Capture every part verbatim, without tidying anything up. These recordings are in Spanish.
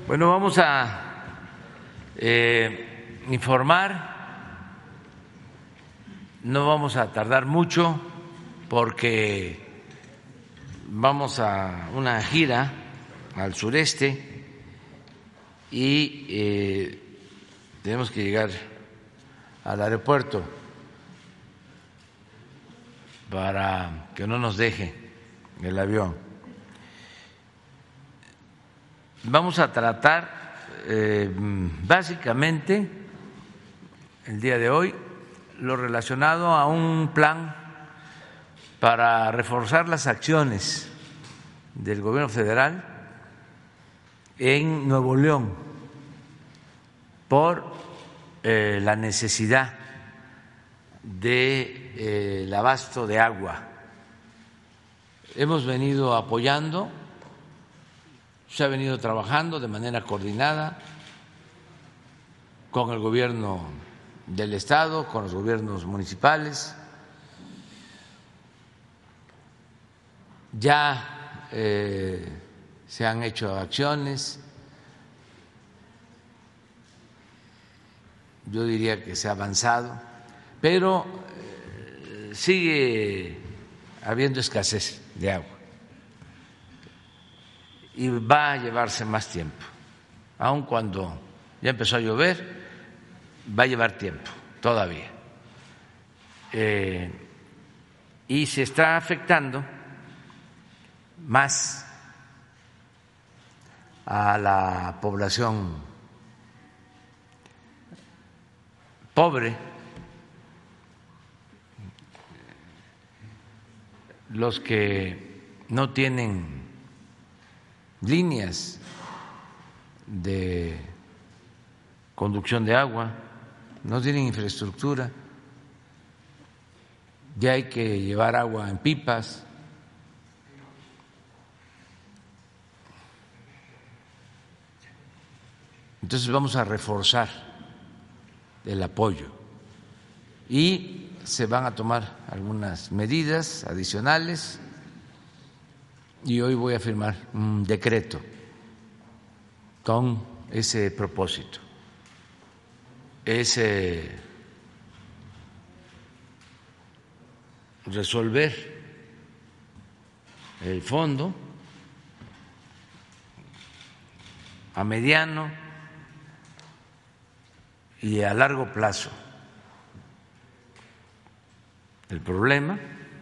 Bueno, vamos a eh, informar, no vamos a tardar mucho porque vamos a una gira al sureste y eh, tenemos que llegar al aeropuerto para que no nos deje el avión. Vamos a tratar eh, básicamente el día de hoy lo relacionado a un plan para reforzar las acciones del gobierno federal en Nuevo León por eh, la necesidad de eh, el abasto de agua. Hemos venido apoyando, se ha venido trabajando de manera coordinada con el gobierno del estado, con los gobiernos municipales. Ya eh, se han hecho acciones, yo diría que se ha avanzado, pero eh, sigue habiendo escasez de agua y va a llevarse más tiempo, aun cuando ya empezó a llover, va a llevar tiempo todavía. Eh, y se está afectando más a la población pobre, los que no tienen líneas de conducción de agua, no tienen infraestructura, ya hay que llevar agua en pipas. Entonces vamos a reforzar el apoyo y se van a tomar algunas medidas adicionales y hoy voy a firmar un decreto con ese propósito. Es eh, resolver el fondo a mediano y a largo plazo el problema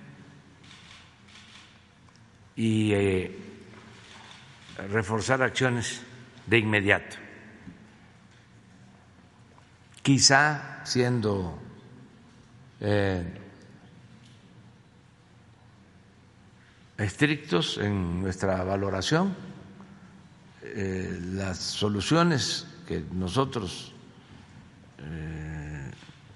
y eh, reforzar acciones de inmediato, quizá siendo eh, estrictos en nuestra valoración, eh, las soluciones que nosotros eh,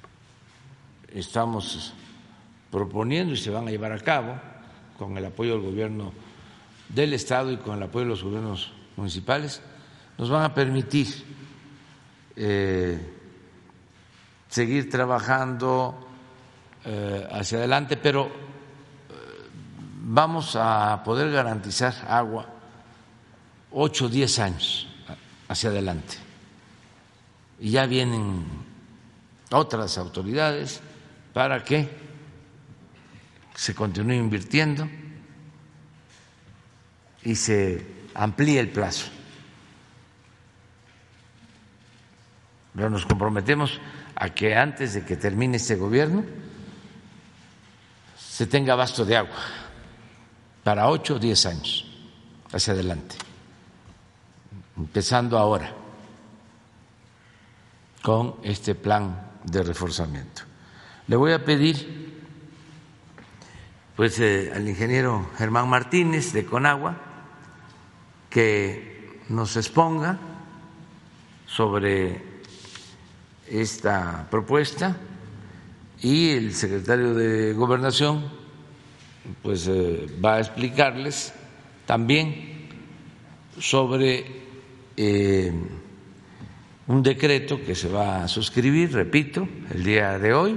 estamos proponiendo y se van a llevar a cabo con el apoyo del gobierno del estado y con el apoyo de los gobiernos municipales, nos van a permitir eh, seguir trabajando eh, hacia adelante, pero eh, vamos a poder garantizar agua ocho o diez años hacia adelante. Y ya vienen otras autoridades para que se continúe invirtiendo y se amplíe el plazo. Pero nos comprometemos a que antes de que termine este gobierno se tenga abasto de agua para ocho o diez años hacia adelante, empezando ahora con este plan de reforzamiento. Le voy a pedir pues eh, al ingeniero Germán Martínez de Conagua que nos exponga sobre esta propuesta y el secretario de Gobernación pues eh, va a explicarles también sobre eh, un decreto que se va a suscribir, repito, el día de hoy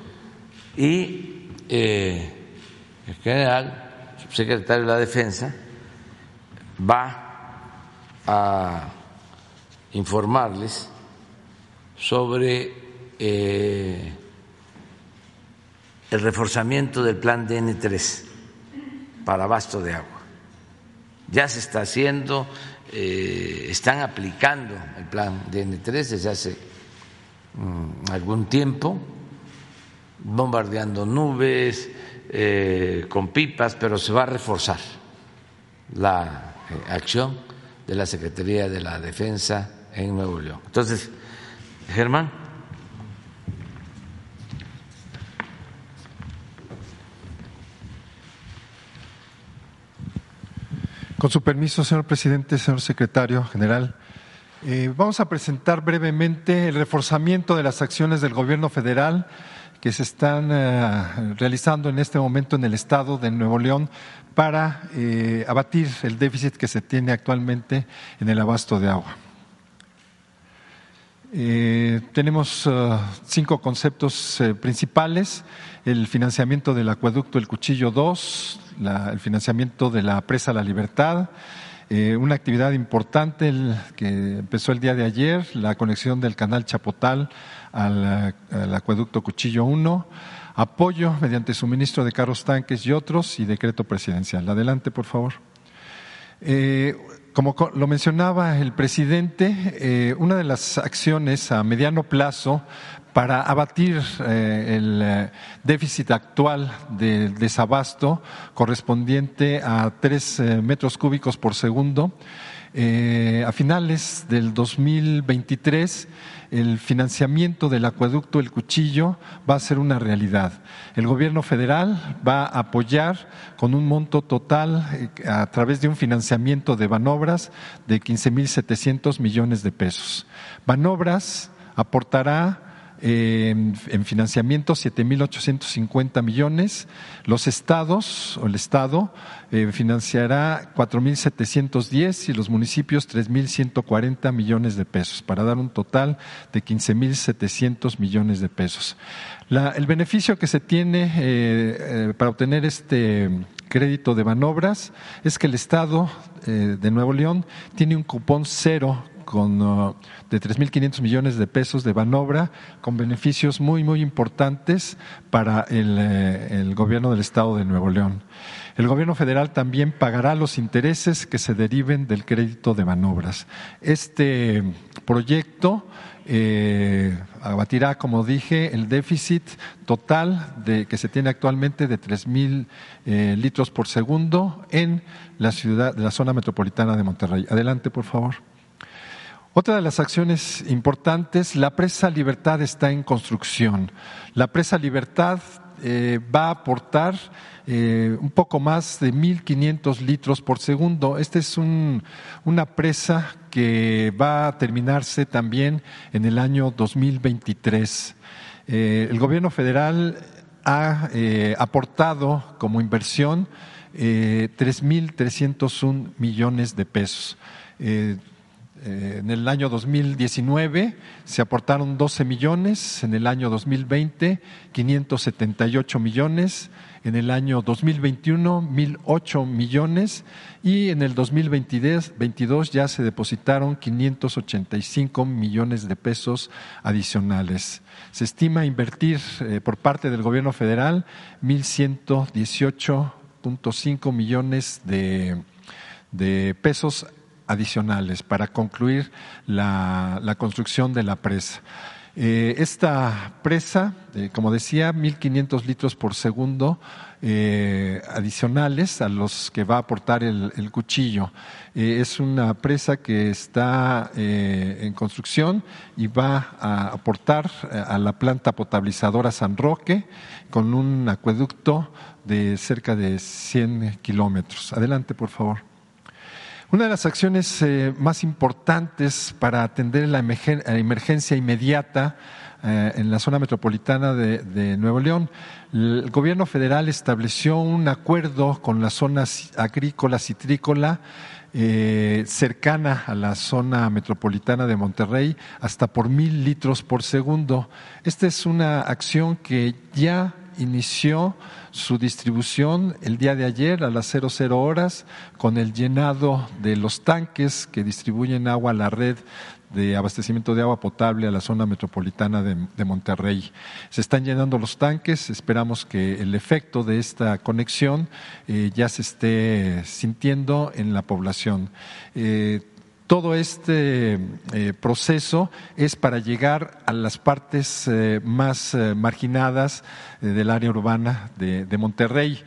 y eh, el general subsecretario de la Defensa va a informarles sobre eh, el reforzamiento del plan D N tres para abasto de agua. Ya se está haciendo, eh, están aplicando el plan D N tres desde hace mm, algún tiempo, bombardeando nubes, eh, con pipas, pero se va a reforzar la eh, acción de la Secretaría de la Defensa en Nuevo León. Entonces, Germán. Con su permiso, señor presidente, señor secretario general, eh, vamos a presentar brevemente el reforzamiento de las acciones del gobierno federal que se están eh, realizando en este momento en el estado de Nuevo León para eh, abatir el déficit que se tiene actualmente en el abasto de agua. Eh, tenemos uh, cinco conceptos eh, principales: el financiamiento del acueducto El Cuchillo dos, la, el financiamiento de la presa La Libertad, eh, una actividad importante el, que empezó el día de ayer, la conexión del canal Chapotal al, al acueducto Cuchillo uno, apoyo mediante suministro de carros tanques y otros, y decreto presidencial. Adelante, por favor. Eh, Como lo mencionaba el presidente, eh, una de las acciones a mediano plazo para abatir eh, el eh, déficit actual del desabasto correspondiente a tres eh, metros cúbicos por segundo, eh, a finales del dos mil veintitrés el financiamiento del acueducto El Cuchillo va a ser una realidad. El gobierno federal va a apoyar con un monto total a través de un financiamiento de Banobras de quince mil setecientos millones de pesos. Banobras aportará Eh, en financiamiento siete mil ochocientos cincuenta millones, los estados o el estado eh, financiará cuatro mil setecientos diez y los municipios tres mil ciento cuarenta millones de pesos, para dar un total de quince mil setecientos millones de pesos. La, el beneficio que se tiene eh, eh, para obtener este crédito de Banobras es que el estado eh, de Nuevo León tiene un cupón cero con uh, de tres mil quinientos millones de pesos de Banobra, con beneficios muy, muy importantes para el, eh, el gobierno del estado de Nuevo León. El gobierno federal también pagará los intereses que se deriven del crédito de Banobras. Este proyecto eh, abatirá, como dije, el déficit total de, que se tiene actualmente de tres mil eh, litros por segundo en la ciudad, la zona metropolitana de Monterrey. Adelante, por favor. Otra de las acciones importantes, la presa Libertad está en construcción. La presa Libertad eh, va a aportar eh, un poco más de mil quinientos litros por segundo. Esta es un, una presa que va a terminarse también en el año dos mil veintitrés. Eh, el gobierno federal ha eh, aportado como inversión eh, tres mil trescientos un millones de pesos. Eh, En el año dos mil diecinueve se aportaron doce millones, en el año dos mil veinte quinientos setenta y ocho millones, en el año dos mil veintiuno mil ocho millones y en el dos mil veintidós ya se depositaron quinientos ochenta y cinco millones de pesos adicionales. Se estima invertir eh, por parte del gobierno federal mil ciento dieciocho punto cinco millones de, de pesos adicionales para concluir la, la construcción de la presa. Eh, esta presa, eh, como decía, mil quinientos litros por segundo eh, adicionales a los que va a aportar el, el Cuchillo. Eh, es una presa que está eh, en construcción y va a aportar a la planta potabilizadora San Roque con un acueducto de cerca de cien kilómetros. Adelante, por favor. Una de las acciones eh, más importantes para atender la emergencia inmediata eh, en la zona metropolitana de, de Nuevo León, el gobierno federal estableció un acuerdo con la zona agrícola citrícola eh, cercana a la zona metropolitana de Monterrey hasta por mil litros por segundo. Esta es una acción que ya inició su distribución el día de ayer a las cero cero horas con el llenado de los tanques que distribuyen agua a la red de abastecimiento de agua potable a la zona metropolitana de, de Monterrey. Se están llenando los tanques, esperamos que el efecto de esta conexión eh, ya se esté sintiendo en la población. Eh, Todo este eh, proceso es para llegar a las partes eh, más eh, marginadas eh, del área urbana de, de Monterrey.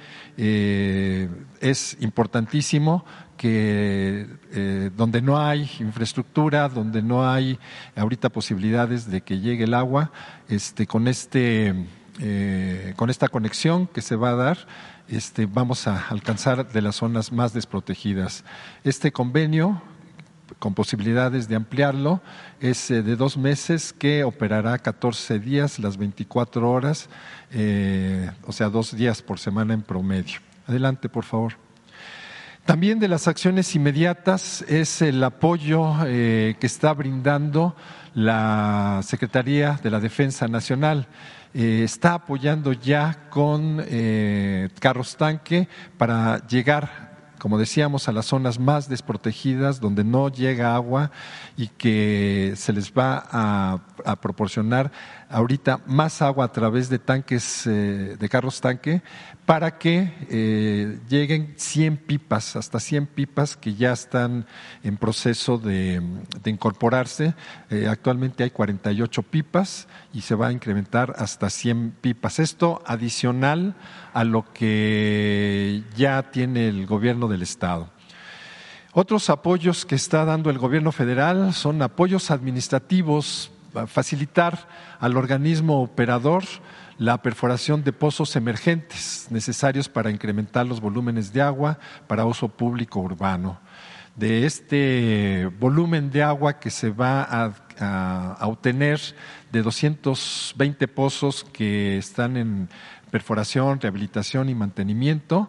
Eh, es importantísimo que eh, donde no hay infraestructura, donde no hay ahorita posibilidades de que llegue el agua, este, con este eh, con esta conexión que se va a dar, este, vamos a alcanzar de las zonas más desprotegidas. Este convenio, con posibilidades de ampliarlo, es de dos meses que operará catorce días, las veinticuatro horas, eh, o sea, dos días por semana en promedio. Adelante, por favor. También de las acciones inmediatas es el apoyo eh, que está brindando la Secretaría de la Defensa Nacional. Eh, está apoyando ya con eh, carros tanque para llegar, como decíamos, a las zonas más desprotegidas donde no llega agua y que se les va a, a proporcionar ahorita más agua a través de tanques, eh, de carros tanque, para que eh, lleguen cien pipas, hasta cien pipas que ya están en proceso de, de incorporarse. Eh, actualmente hay cuarenta y ocho pipas y se va a incrementar hasta cien pipas. Esto adicional a lo que ya tiene el gobierno del estado. Otros apoyos que está dando el gobierno federal son apoyos administrativos, facilitar al organismo operador la perforación de pozos emergentes necesarios para incrementar los volúmenes de agua para uso público urbano. De este volumen de agua que se va a, a, a obtener de doscientos veinte pozos que están en perforación, rehabilitación y mantenimiento,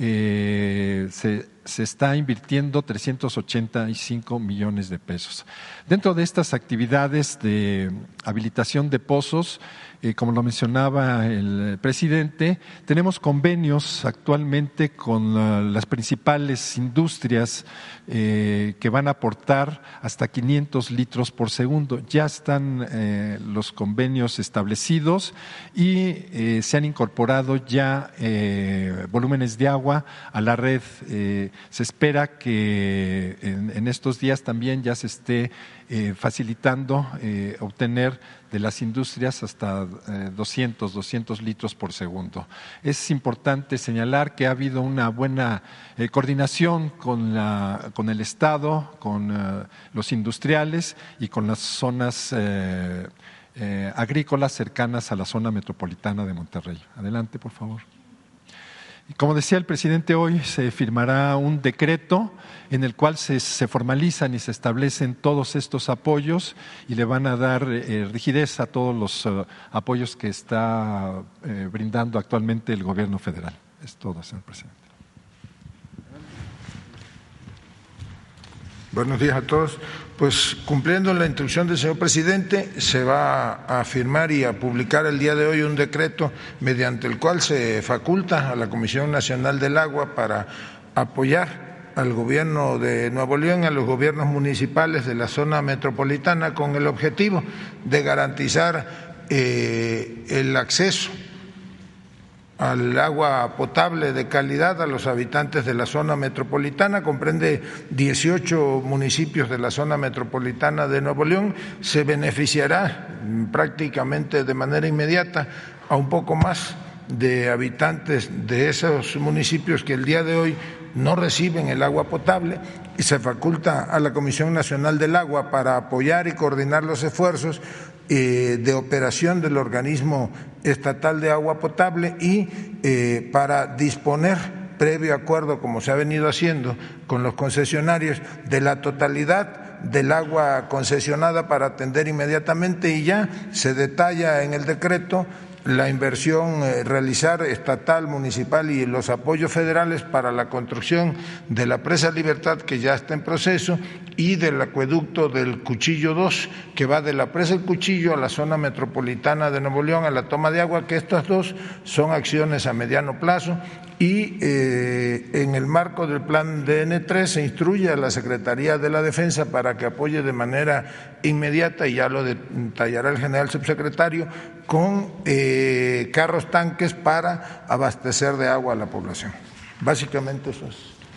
eh, se, se está invirtiendo trescientos ochenta y cinco millones de pesos. Dentro de estas actividades de habilitación de pozos, eh, como lo mencionaba el presidente, tenemos convenios actualmente con uh, las principales industrias eh, que van a aportar hasta quinientos litros por segundo. Ya están eh, los convenios establecidos y eh, se han incorporado ya eh, volúmenes de agua a la red. Eh, se espera que en, en estos días también ya se esté eh, facilitando eh, obtener de las industrias hasta eh, doscientos, doscientos litros por segundo. Es importante señalar que ha habido una buena eh, coordinación con, la, con el Estado, con eh, los industriales y con las zonas eh, eh, agrícolas cercanas a la zona metropolitana de Monterrey. Adelante, por favor. Y como decía el presidente, hoy se firmará un decreto en el cual se, se formalizan y se establecen todos estos apoyos y le van a dar eh, rigidez a todos los uh, apoyos que está eh, brindando actualmente el gobierno federal. Es todo, señor presidente. Buenos días a todos. Pues cumpliendo la instrucción del señor presidente, se va a firmar y a publicar el día de hoy un decreto mediante el cual se faculta a la Comisión Nacional del Agua para apoyar al gobierno de Nuevo León y a los gobiernos municipales de la zona metropolitana con el objetivo de garantizar eh, el acceso al agua potable de calidad a los habitantes de la zona metropolitana. Comprende dieciocho municipios de la zona metropolitana de Nuevo León. Se beneficiará prácticamente de manera inmediata a un poco más de habitantes de esos municipios que el día de hoy no reciben el agua potable, y se faculta a la Comisión Nacional del Agua para apoyar y coordinar los esfuerzos Eh, de operación del organismo estatal de agua potable y eh, para disponer, previo acuerdo como se ha venido haciendo con los concesionarios, de la totalidad del agua concesionada para atender inmediatamente, y ya se detalla en el decreto la inversión eh, realizar estatal, municipal y los apoyos federales para la construcción de la presa Libertad, que ya está en proceso, y del acueducto del Cuchillo dos, que va de la presa El Cuchillo a la zona metropolitana de Nuevo León, a la toma de agua, que estas dos son acciones a mediano plazo. Y eh, en el marco del plan D N tres se instruye a la Secretaría de la Defensa para que apoye de manera inmediata, y ya lo detallará el general subsecretario, con eh, carros tanques para abastecer de agua a la población. Básicamente eso es.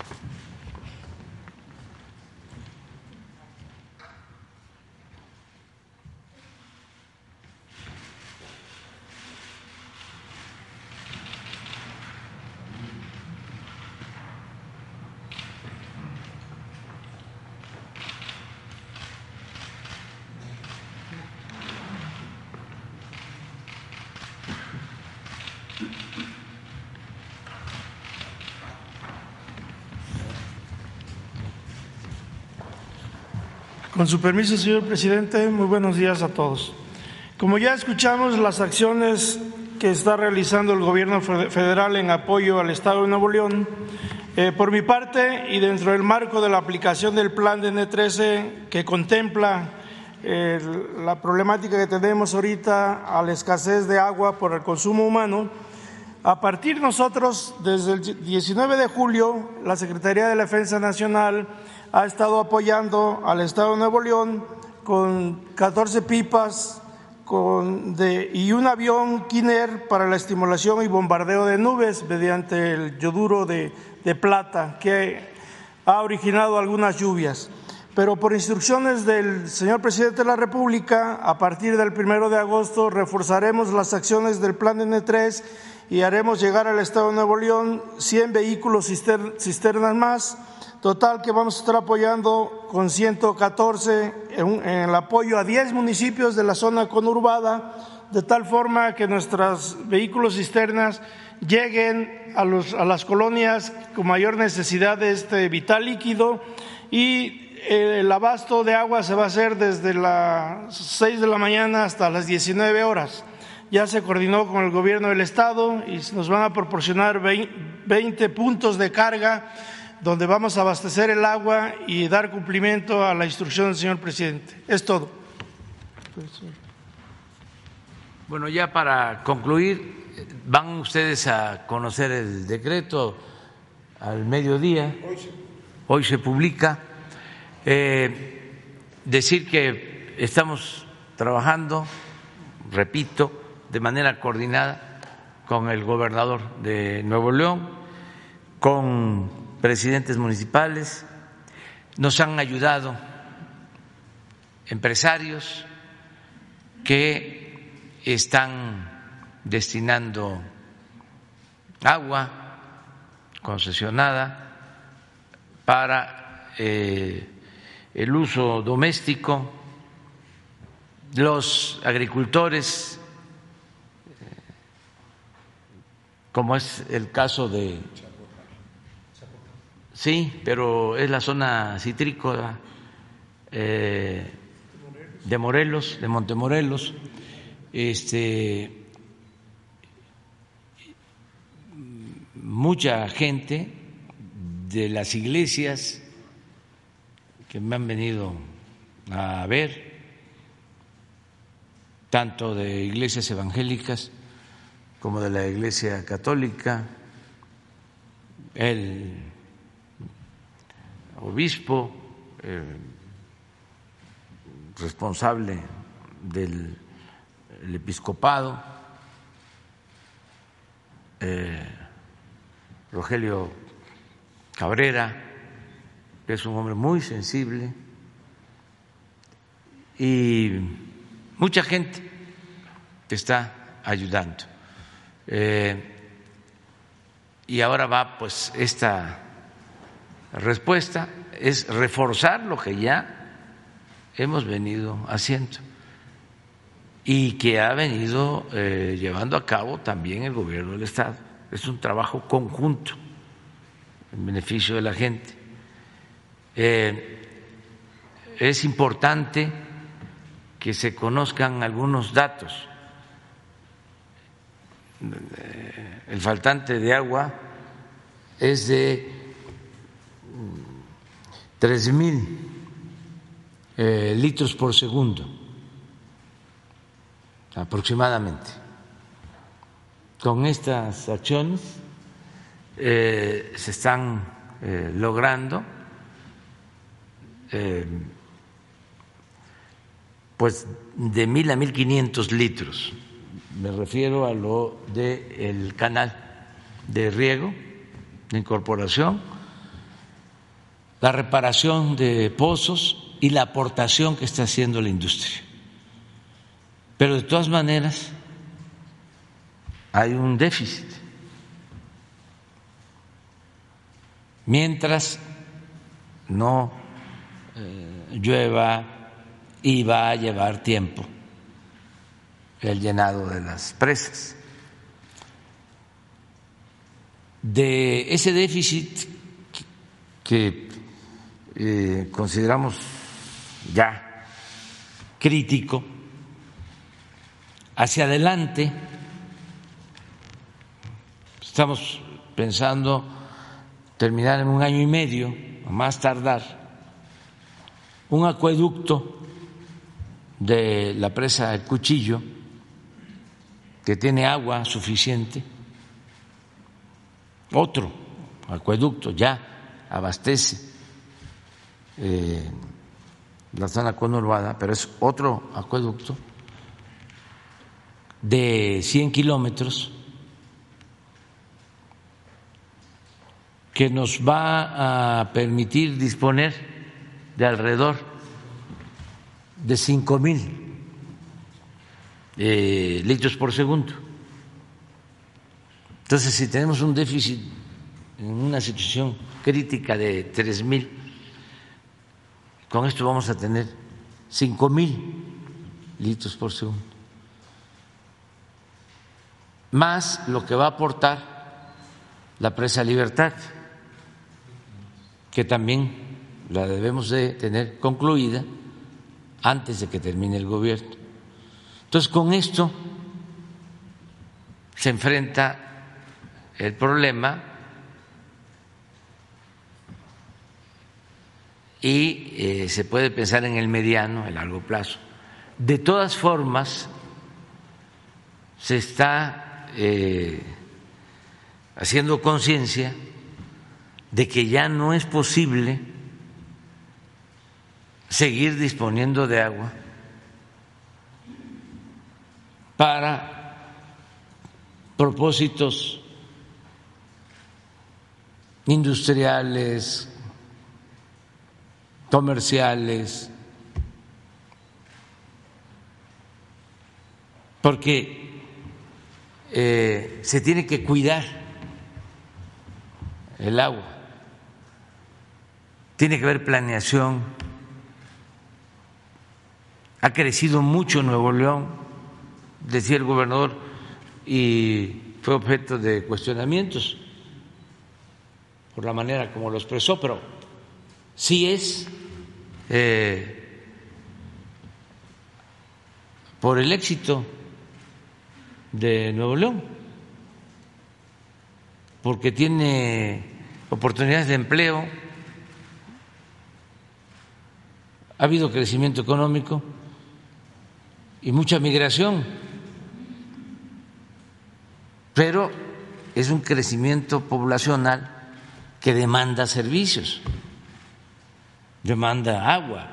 Con su permiso, señor presidente, muy buenos días a todos. Como ya escuchamos, las acciones que está realizando el gobierno federal en apoyo al Estado de Nuevo León, eh, por mi parte y dentro del marco de la aplicación del plan D N trece, que contempla eh, la problemática que tenemos ahorita a la escasez de agua por el consumo humano, a partir nosotros, desde el diecinueve de julio, la Secretaría de la Defensa Nacional ha estado apoyando al Estado de Nuevo León con catorce pipas con de, y un avión Kiner para la estimulación y bombardeo de nubes mediante el yoduro de, de plata, que ha originado algunas lluvias. Pero por instrucciones del señor presidente de la República, a partir del primero de agosto reforzaremos las acciones del plan N tres y haremos llegar al Estado de Nuevo León cien vehículos cisternas más. Total, que vamos a estar apoyando con ciento catorce en, en el apoyo a diez municipios de la zona conurbada, de tal forma que nuestros vehículos cisternas lleguen a, los, a las colonias con mayor necesidad de este vital líquido, y el abasto de agua se va a hacer desde las seis de la mañana hasta las diecinueve horas. Ya se coordinó con el gobierno del Estado y nos van a proporcionar veinte puntos de carga donde vamos a abastecer el agua y dar cumplimiento a la instrucción del señor presidente. Es todo. Bueno, ya para concluir, van ustedes a conocer el decreto al mediodía. Hoy se publica. Eh, decir que estamos trabajando, repito, de manera coordinada con el gobernador de Nuevo León, con presidentes municipales, nos han ayudado empresarios que están destinando agua concesionada para eh, el uso doméstico, los agricultores, como es el caso de… Sí, pero es la zona citrícola eh, de Morelos, de Montemorelos. Este, mucha gente de las iglesias que me han venido a ver, tanto de iglesias evangélicas como de la Iglesia Católica, el obispo eh, responsable del el episcopado, eh, Rogelio Cabrera, que es un hombre muy sensible, y mucha gente que está ayudando. Eh, y ahora va pues esta respuesta, es reforzar lo que ya hemos venido haciendo y que ha venido eh, llevando a cabo también el gobierno del Estado. Es un trabajo conjunto en beneficio de la gente. Eh, es importante que se conozcan algunos datos. eh, el faltante de agua es de tres mil eh, litros por segundo aproximadamente. Con estas acciones eh, se están eh, logrando eh, pues de mil a mil quinientos litros. Me refiero a lo del canal de riego, de incorporación, la reparación de pozos y la aportación que está haciendo la industria. Pero de todas maneras hay un déficit. Mientras no eh, llueva y va a llevar tiempo el llenado de las presas. De ese déficit que eh, consideramos ya crítico, hacia adelante estamos pensando terminar en un año y medio, a más tardar, un acueducto de la presa El Cuchillo que tiene agua suficiente, otro acueducto ya abastece eh, la zona conurbada, pero es otro acueducto de cien kilómetros que nos va a permitir disponer de alrededor de cinco mil eh, litros por segundo. Entonces, si tenemos un déficit en una situación crítica de tres mil, con esto vamos a tener cinco mil litros por segundo, más lo que va a aportar la presa Libertad, que también la debemos de tener concluida antes de que termine el gobierno. Entonces, con esto se enfrenta el problema y eh, se puede pensar en el mediano, el largo plazo. De todas formas, se está eh, haciendo conciencia de que ya no es posible seguir disponiendo de agua para propósitos industriales, comerciales, porque eh, se tiene que cuidar el agua, tiene que haber planeación. Ha crecido mucho Nuevo León, decía el gobernador, y fue objeto de cuestionamientos por la manera como lo expresó, pero sí es eh, por el éxito de Nuevo León, porque tiene oportunidades de empleo, ha habido crecimiento económico y mucha migración, pero es un crecimiento poblacional que demanda servicios, demanda agua.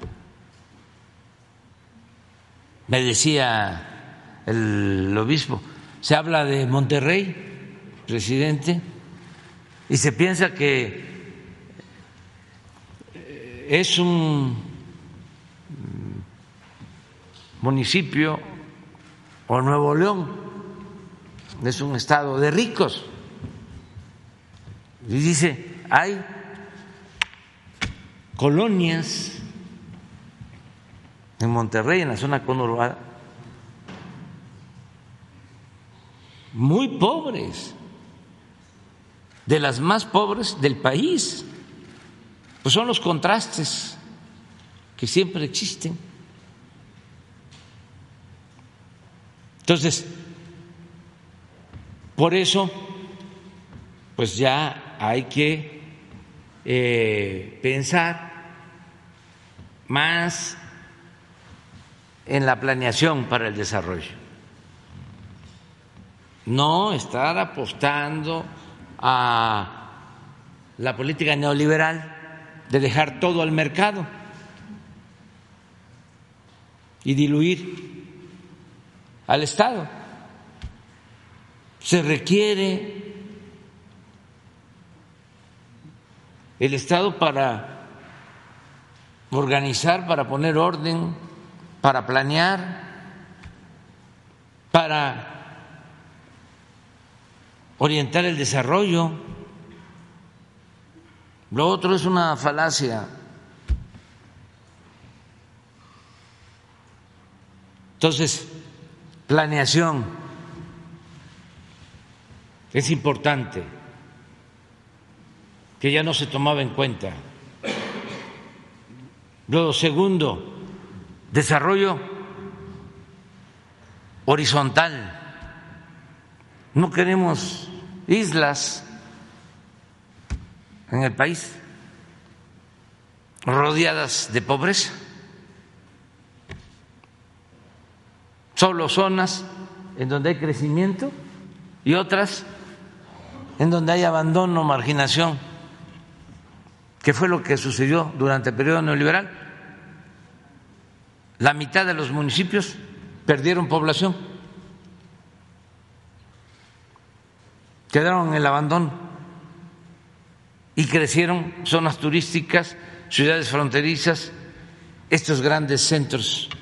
Me decía el obispo, se habla de Monterrey, presidente, y se piensa que es un municipio, o Nuevo León es un estado de ricos. Y dice, hay colonias en Monterrey, en la zona conurbada, muy pobres, de las más pobres del país. Pues son los contrastes que siempre existen. Entonces, por eso, pues ya hay que eh, pensar más en la planeación para el desarrollo, no estar apostando a la política neoliberal de dejar todo al mercado y diluir al Estado. Se requiere el Estado para organizar, para poner orden, para planear, para orientar el desarrollo. Lo otro es una falacia. Entonces, planeación es importante, que ya no se tomaba en cuenta. Lo segundo, desarrollo horizontal. No queremos islas en el país rodeadas de pobreza, solo zonas en donde hay crecimiento y otras en donde hay abandono, marginación, que fue lo que sucedió durante el periodo neoliberal. La mitad de los municipios perdieron población, quedaron en el abandono y crecieron zonas turísticas, ciudades fronterizas, estos grandes centros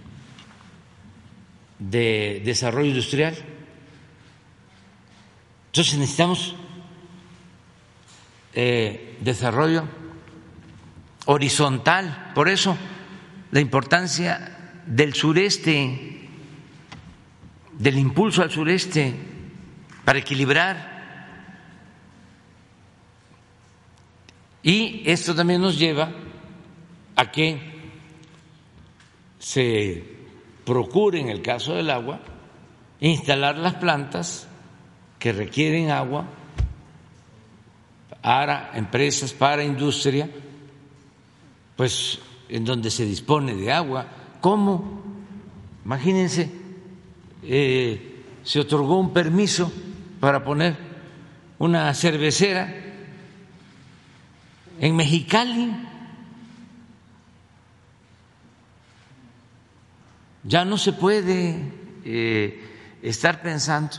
de desarrollo industrial. Entonces necesitamos eh, desarrollo horizontal. Por eso la importancia del sureste, del impulso al sureste, para equilibrar. Y esto también nos lleva a que se procure, en el caso del agua, instalar las plantas que requieren agua para empresas, para industria, pues en donde se dispone de agua. ¿Cómo? Imagínense, eh, se otorgó un permiso para poner una cervecera en Mexicali. Ya no se puede eh, estar pensando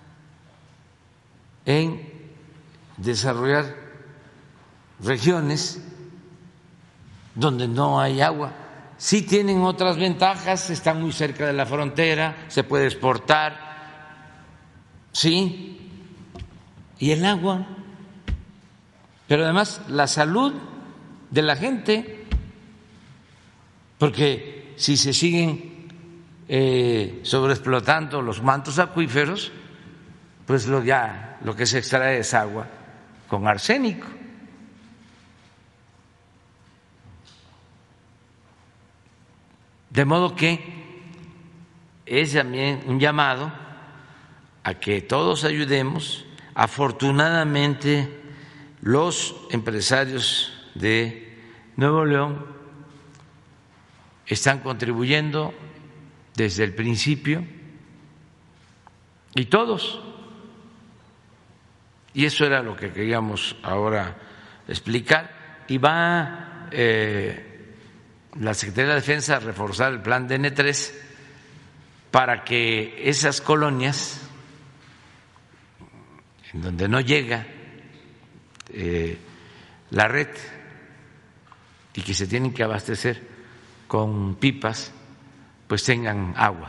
en desarrollar regiones donde no hay agua. Sí tienen otras ventajas, están muy cerca de la frontera, se puede exportar, sí, y el agua, pero además la salud de la gente, porque si se siguen eh, sobreexplotando los mantos acuíferos, pues lo ya lo que se extrae es agua con arsénico. De modo que es también un llamado a que todos ayudemos. Afortunadamente, los empresarios de Nuevo León están contribuyendo desde el principio, y todos. Y eso era lo que queríamos ahora explicar. Y va eh, la Secretaría de Defensa a reforzar el plan de N tres para que esas colonias en donde no llega eh, la red y que se tienen que abastecer con pipas, pues tengan agua,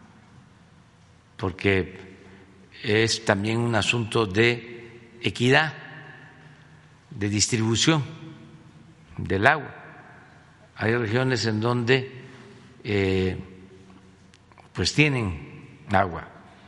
porque es también un asunto de equidad, de distribución del agua. Hay regiones en donde eh, pues tienen agua,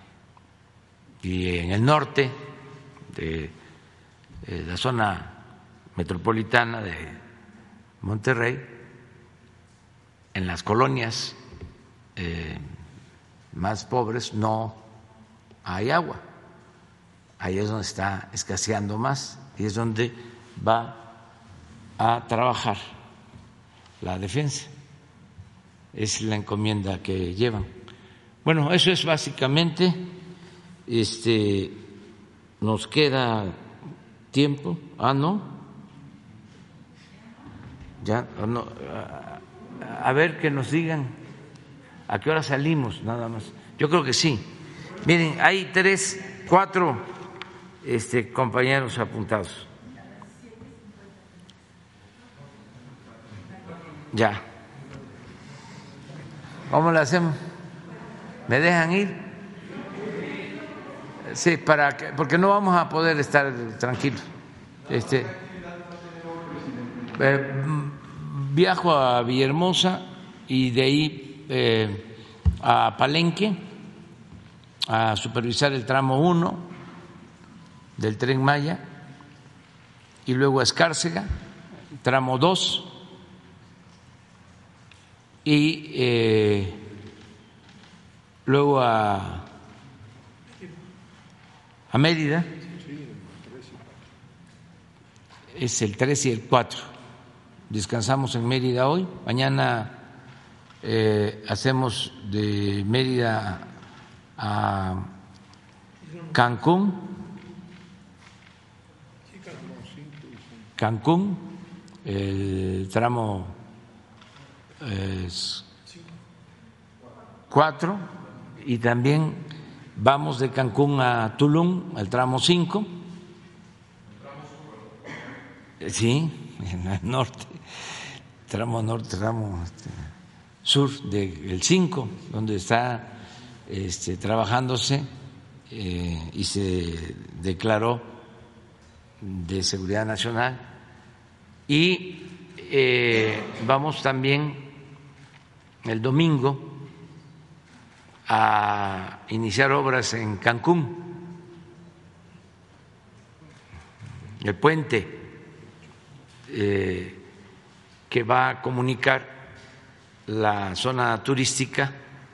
y en el norte de eh, la zona metropolitana de Monterrey, en las colonias eh, más pobres no hay agua. ahí es donde está escaseando más y es donde va a trabajar la defensa. Es la encomienda que llevan. Bueno, eso es básicamente. Este, nos queda tiempo. Ah, no. Ya, no. A ver que nos digan a qué hora salimos, nada más. Yo creo que sí. Miren, hay tres, cuatro este, compañeros apuntados. Ya. ¿Cómo lo hacemos? ¿Me dejan ir? Sí, para que, porque no vamos a poder estar tranquilos. Este, eh, viajo a Villahermosa y de ahí eh, a Palenque a supervisar el tramo uno del Tren Maya y luego a Escárcega, tramo dos y eh, luego a, a Mérida, es el tres y el cuatro. Descansamos en Mérida hoy, mañana eh, hacemos de Mérida a Cancún, Cancún, el tramo es cuatro y también vamos de Cancún a Tulum, al tramo cinco. Sí, en el norte, tramo norte, tramo este, sur del cinco, donde está este, trabajándose eh, y se declaró de seguridad nacional. Y eh, vamos también el domingo a iniciar obras en Cancún, el puente eh, que va a comunicar la zona turística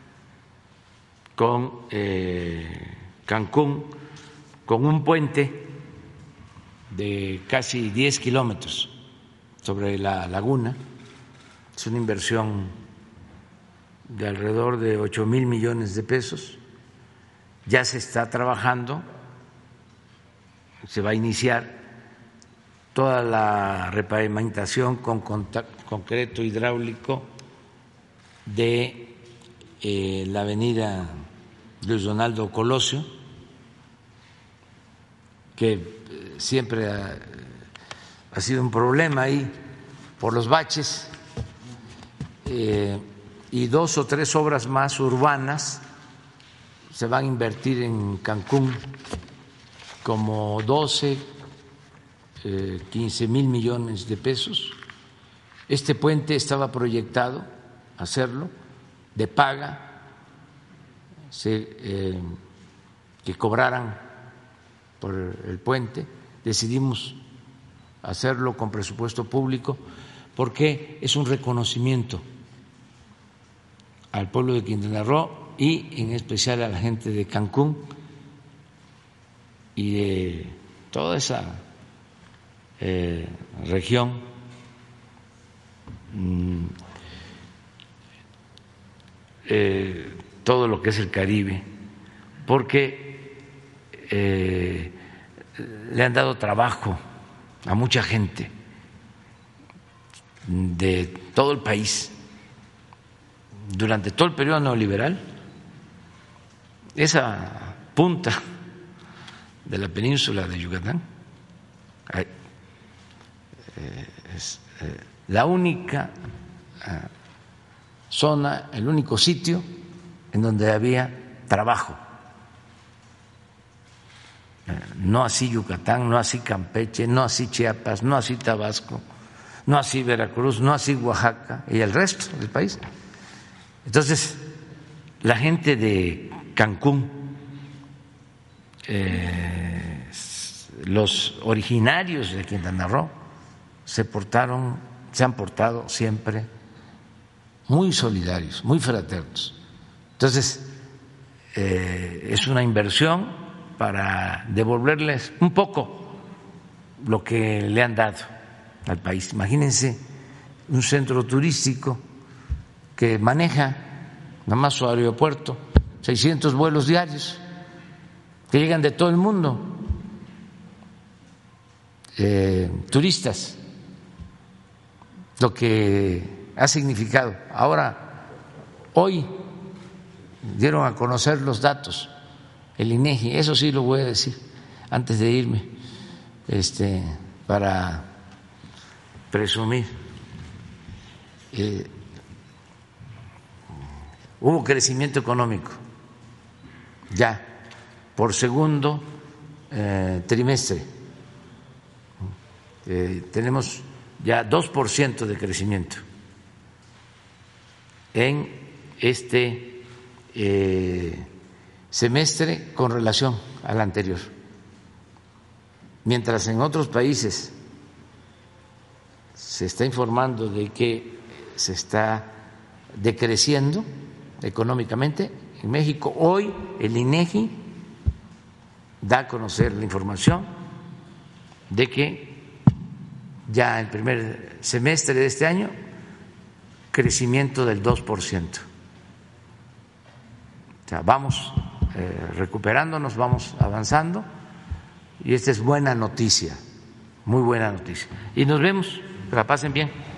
con eh, Cancún, con un puente de casi diez kilómetros sobre la laguna. Es una inversión de alrededor de ocho mil millones de pesos. Ya se está trabajando, se va a iniciar toda la repavimentación con concreto hidráulico de eh, la avenida Luis Donaldo Colosio, que eh, siempre ha, ha sido un problema ahí por los baches. Eh, y dos o tres obras más urbanas se van a invertir en Cancún, como doce, eh, quince mil millones de pesos. Este puente estaba proyectado hacerlo de paga, se, eh, que cobraran por el puente. Decidimos hacerlo con presupuesto público porque es un reconocimiento al pueblo de Quintana Roo y en especial a la gente de Cancún y de toda esa eh, región mm, eh, todo lo que es el Caribe, porque eh, le han dado trabajo a mucha gente de todo el país. Durante todo el periodo neoliberal, esa punta de la península de Yucatán es la única zona, el único sitio en donde había trabajo. No así Yucatán, no así Campeche, no así Chiapas, no así Tabasco, no así Veracruz, no así Oaxaca y el resto del país. Entonces, la gente de Cancún, eh, los originarios de Quintana Roo, se portaron, se han portado siempre muy solidarios, muy fraternos. Entonces, eh, es una inversión para devolverles un poco lo que le han dado al país. Imagínense un centro turístico que maneja nada más su aeropuerto seiscientos vuelos diarios que llegan de todo el mundo, eh, turistas, lo que ha significado. Ahora, hoy dieron a conocer los datos, el INEGI, eso sí lo voy a decir antes de irme, este, para presumir. Eh, hubo crecimiento económico ya por segundo eh, trimestre. Eh, tenemos ya dos por ciento de crecimiento en este eh, semestre con relación al anterior, mientras en otros países se está informando de que se está decreciendo económicamente. En México hoy el INEGI da a conocer la información de que ya el primer semestre de este año crecimiento del dos por ciento. O sea, vamos eh, recuperándonos, vamos avanzando y esta es buena noticia, muy buena noticia. Y nos vemos, que la pasen bien.